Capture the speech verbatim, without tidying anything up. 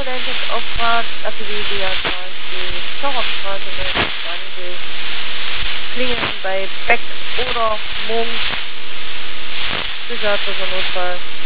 Lenkungsauftrag aktiviert die Fahrradstraße neunundzwanzig. Klingeln bei Beck oder Munk. Sicherheitsnotfall.